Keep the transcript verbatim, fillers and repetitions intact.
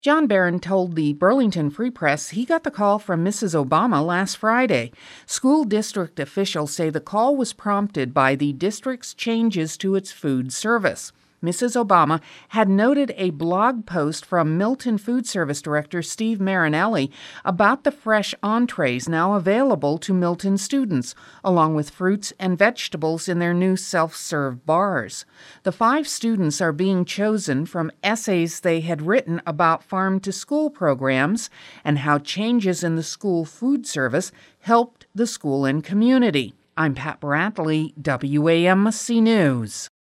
John Barron told the Burlington Free Press he got the call from Missus Obama last Friday. School district officials say the call was prompted by the district's changes to its food service. Missus Obama had noted a blog post from Milton Food Service Director Steve Marinelli about the fresh entrees now available to Milton students, along with fruits and vegetables in their new self-serve bars. The five students are being chosen from essays they had written about farm-to-school programs and how changes in the school food service helped the school and community. I'm Pat Bradley, W A M C News.